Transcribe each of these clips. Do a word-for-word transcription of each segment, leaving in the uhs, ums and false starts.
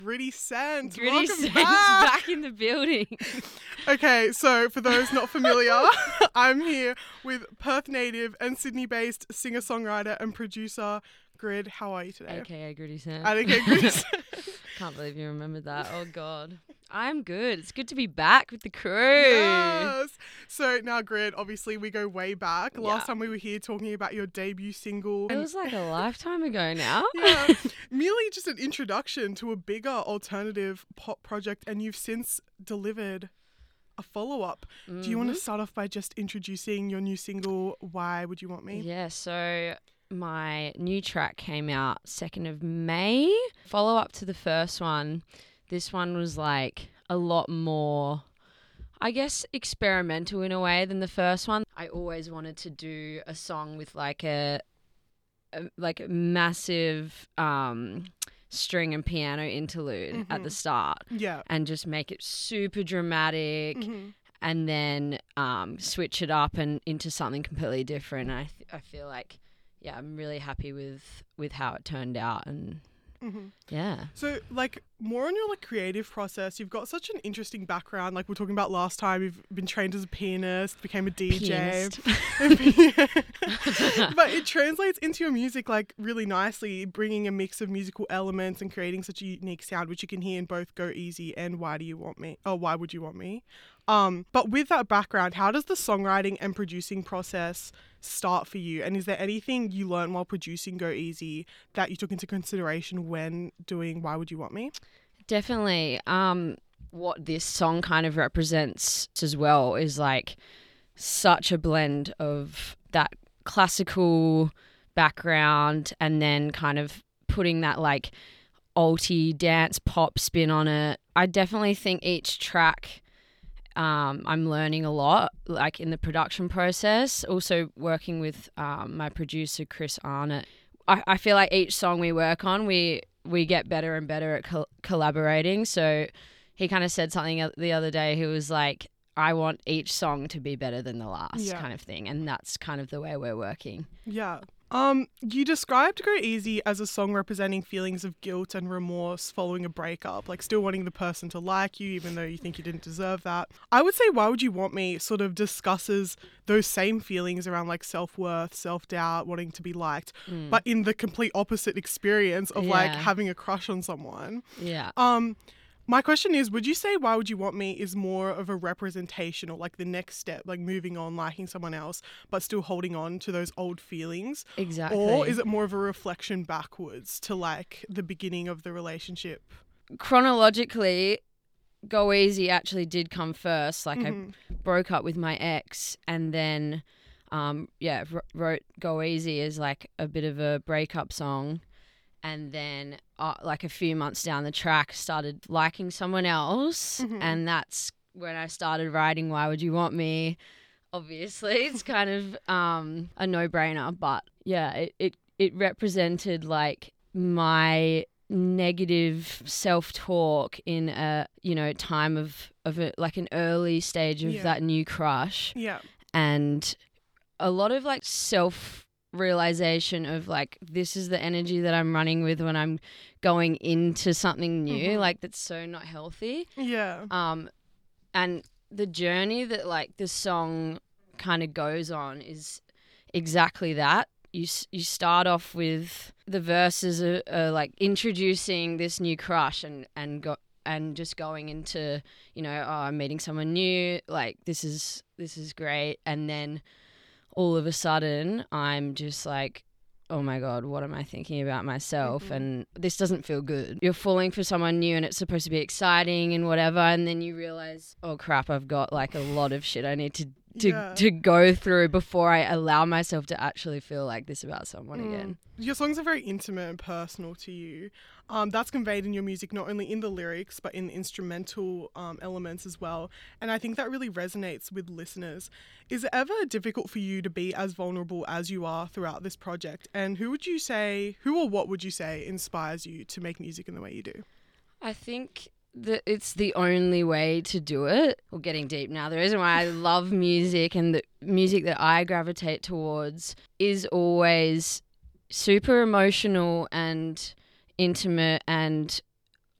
Gritty Sense. Gritty Welcome Sense back. back in the building. Okay, so for those not familiar, I'm here with Perth native and Sydney-based singer-songwriter and producer Grid. How are you today? A K A Gritty Sense. A K A Gritty Sense. Can't believe you remembered that. Oh, God. I'm good. It's good to be back with the crew. Yes. So now, Grid, obviously we go way back. Yeah. Last time we were here talking about your debut single. It was like a lifetime ago now. Yeah, merely just an introduction to a bigger alternative pop project, and you've since delivered a follow-up. Mm-hmm. Do you want to start off by just introducing your new single, Why Would You Want Me? Yeah, so my new track came out second of May. Follow up to the first one. This one was like a lot more, I guess, experimental in a way than the first one. I always wanted to do a song with like a, a like a massive um, string and piano interlude Mm-hmm. at the start. Yeah. And just make it super dramatic. Mm-hmm. And then um, switch it up and into something completely different. I th- I feel like, yeah, I'm really happy with, with how it turned out, and Mm-hmm. yeah. So, like, more on your like creative process, you've got such an interesting background. Like we were talking about last time, you've been trained as a pianist, became a D J. Pianist. But it translates into your music like really nicely, bringing a mix of musical elements and creating such a unique sound, which you can hear in both Go Easy and Why Do You Want Me? Oh, Why Would You Want Me? Um, but with that background, how does the songwriting and producing process start for you? And is there anything you learned while producing Go Easy that you took into consideration when doing Why Would You Want Me? Definitely. Um, what this song kind of represents as well is like such a blend of that classical background and then kind of putting that like alty dance pop spin on it. I definitely think each track um, I'm learning a lot, like in the production process. Also working with um, my producer Chris Arnott. I, I feel like each song we work on, we we get better and better at col- collaborating. So he kind of said something the other day. He was like, I want each song to be better than the last, Yeah. kind of thing. And that's kind of the way we're working. Yeah. Um, you described Go Easy as a song representing feelings of guilt and remorse following a breakup, like still wanting the person to like you even though you think you didn't deserve that. I would say Why Would You Want Me sort of discusses those same feelings around like self-worth, self-doubt, wanting to be liked, Mm. but in the complete opposite experience of like Yeah. having a crush on someone. Yeah. Um, my question is, would you say Why Would You Want Me is more of a representation or like the next step, like moving on, liking someone else, but still holding on to those old feelings? Exactly. Or is it more of a reflection backwards to like the beginning of the relationship? Chronologically, Go Easy actually did come first. Like Mhm. I broke up with my ex and then, um, yeah, w- wrote Go Easy as like a bit of a breakup song. And then uh, like a few months down the track started liking someone else. Mhm. And that's when I started writing Why Would You Want Me? Obviously, it's kind of um, a no-brainer. But yeah, it, it, it represented like my negative self-talk in a, you know, time of, of a, like an early stage of Yeah. that new crush. Yeah. And a lot of like self realization of like, this is the energy that I'm running with when I'm going into something new, Mhm. like that's so not healthy. Yeah. Um, and the journey that like the song kind of goes on is exactly that. You s- you start off with the verses are, are like introducing this new crush and and go and just going into, you know, oh, I'm meeting someone new, like this is this is great, and then all of a sudden I'm just like, oh my God, what am I thinking about myself? Mhm. And this doesn't feel good. You're falling for someone new and it's supposed to be exciting and whatever, and then you realize, oh crap, I've got like a lot of shit I need to to, Yeah. to go through before I allow myself to actually feel like this about someone Mm. again. Your songs are very intimate and personal to you. Um, that's conveyed in your music, not only in the lyrics, but in the instrumental um, elements as well. And I think that really resonates with listeners. Is it ever difficult for you to be as vulnerable as you are throughout this project? And who would you say, who or what would you say inspires you to make music in the way you do? I think that it's the only way to do it. We're getting deep now. The reason why I love music and the music that I gravitate towards is always super emotional and intimate, and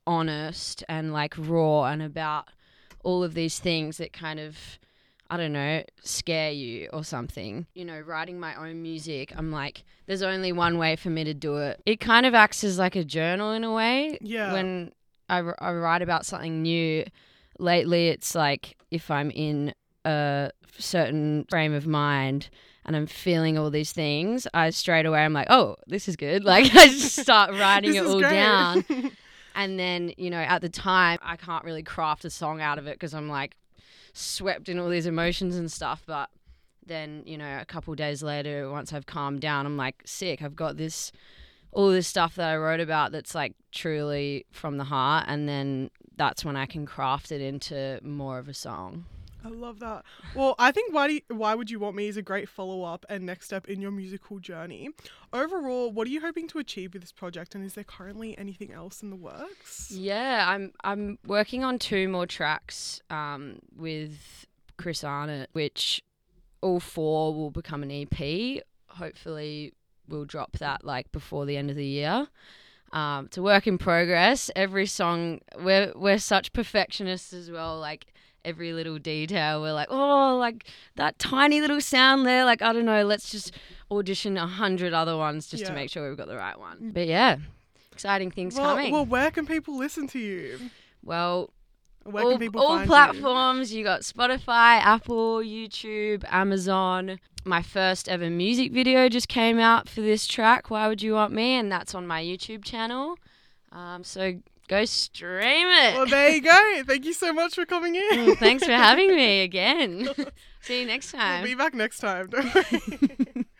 honest and like raw and about all of these things that kind of, I don't know, scare you or something. You know, writing my own music, I'm like, there's only one way for me to do it. It kind of acts as like a journal in a way. Yeah. When I, I write about something new, lately it's like if I'm in a certain frame of mind and I'm feeling all these things, I straight away I'm like, oh, this is good. Like I just start writing it all great. down. And then, you know, at the time I can't really craft a song out of it because I'm like swept in all these emotions and stuff. But then, you know, a couple of days later, once I've calmed down, I'm like, sick. I've got this, all this stuff that I wrote about that's like truly from the heart. And then that's when I can craft it into more of a song. I love that. Well, I think Why, do you, Why Would You Want Me is a great follow-up and next step in your musical journey. Overall, what are you hoping to achieve with this project, and is there currently anything else in the works? Yeah, I'm I'm working on two more tracks um, with Chris Arnott, which all four will become an E P. Hopefully we'll drop that like before the end of the year. Um, it's a work in progress. Every song, we're we're such perfectionists as well, like every little detail we're like, oh, like that tiny little sound there, like I don't know, let's just audition a hundred other ones just yeah. to make sure we've got the right one. But yeah, exciting things well, coming. Well, where can people listen to you? Well, where all, can people all find platforms. You? You got Spotify, Apple, YouTube, Amazon. My first ever music video just came out for this track, Why Would You Want Me? And that's on my YouTube channel. Um, so go stream it. Well, there you go. Thank you so much for coming in. Mm, thanks for having me again. See you next time. We'll be back next time. Don't worry.